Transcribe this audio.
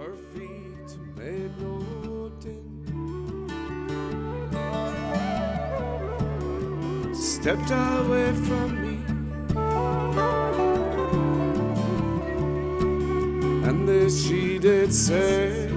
her feet made no ding. Stepped away from me, and this she did say.